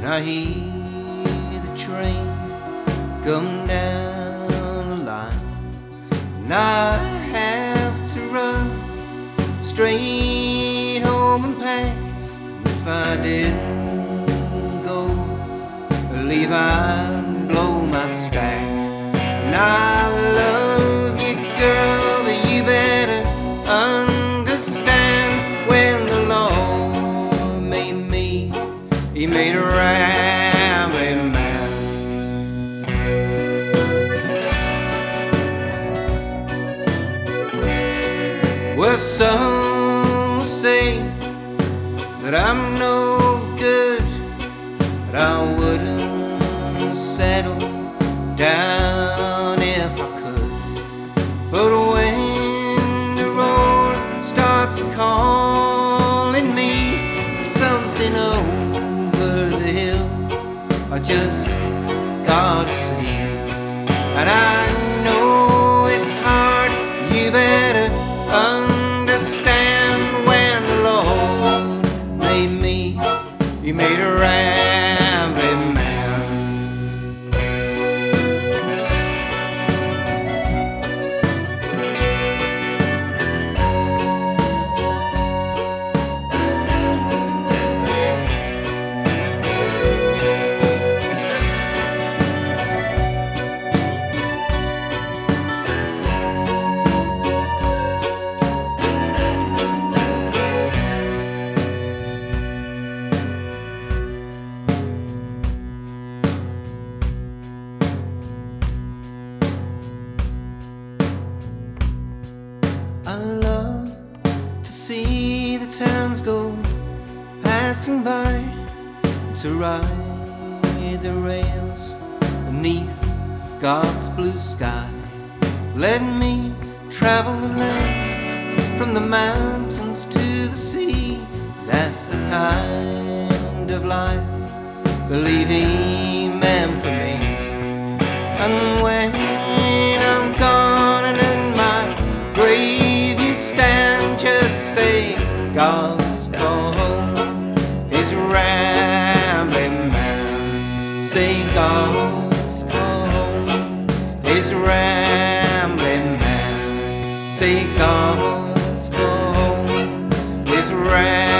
I hear the train come down the line, and I have to run straight home and pack. And if I didn't go, believe I'd blow my stack. And I love you, girl, but you better understand, when the Lord made me, He made a rambling man. Well, some say that I'm no good, but I wouldn't settle down if I could. But when the road starts calling me, something over the hill I just gotta see. And I know it's hard, you better understand, when the Lord made me, He made a rambling man. I love to see the towns go passing by, to ride the rails beneath God's blue sky. Let me travel the land, from the mountains to the sea. That's the kind of life, believe He meant for me. And when I'm gone and in my grave you stand, just say, God's gone home, He's a rambling man. Say, God's gone home, He's a rambling man. Say, God's gone home, He's a rambling man.